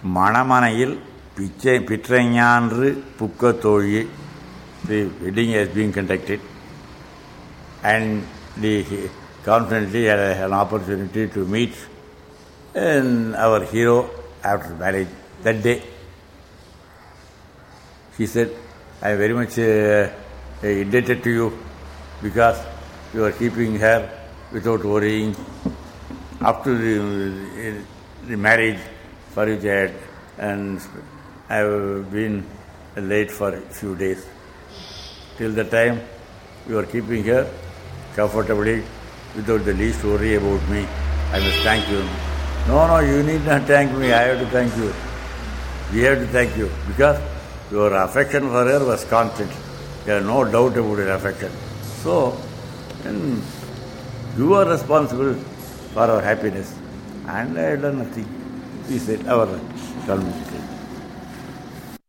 மணமனையில் பிற்றைஞான்று புக்க தோழி. The wedding has been conducted and the confidently had an opportunity to meet our hero after marriage that day. She said, I am very much indebted to you because you are keeping her without worrying up to the marriage for which I had, and I have been late for a few days. Till the time you are keeping her comfortably without the least worry about me, I must thank you. No, you need not thank me. I have to thank you. We have to thank you because your affection for her was constant. There is no doubt about your affection. So, you are responsible for our happiness. And I have done nothing. He said, our